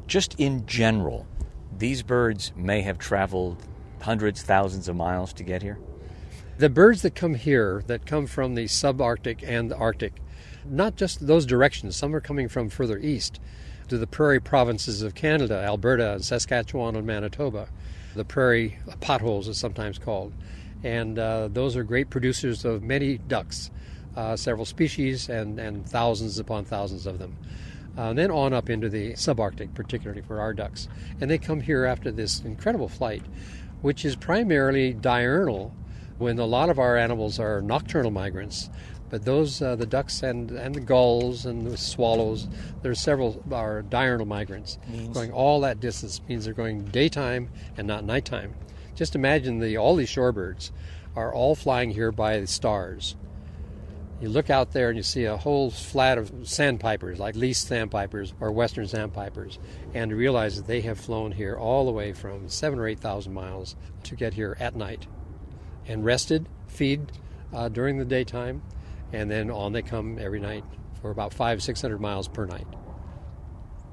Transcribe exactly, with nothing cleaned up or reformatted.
Just in general, these birds may have traveled hundreds, thousands of miles to get here? The birds that come here, that come from the subarctic and the Arctic, not just those directions, some are coming from further east to the prairie provinces of Canada, Alberta, and Saskatchewan, and Manitoba. The prairie potholes is sometimes called. And uh, those are great producers of many ducks, uh, several species, and, and thousands upon thousands of them. Uh, and then on up into the subarctic, particularly for our ducks. And they come here after this incredible flight, which is primarily diurnal, when a lot of our animals are nocturnal migrants. But those, uh, the ducks and, and the gulls and the swallows, there's several are diurnal migrants. Means? Going all that distance means they're going daytime and not nighttime. Just imagine the all these shorebirds are all flying here by the stars. You look out there and you see a whole flat of sandpipers, like least sandpipers or western sandpipers, and you realize that they have flown here all the way from seven or eight thousand miles to get here at night, and rested, feed uh, during the daytime, and then on they come every night for about five, six hundred miles per night.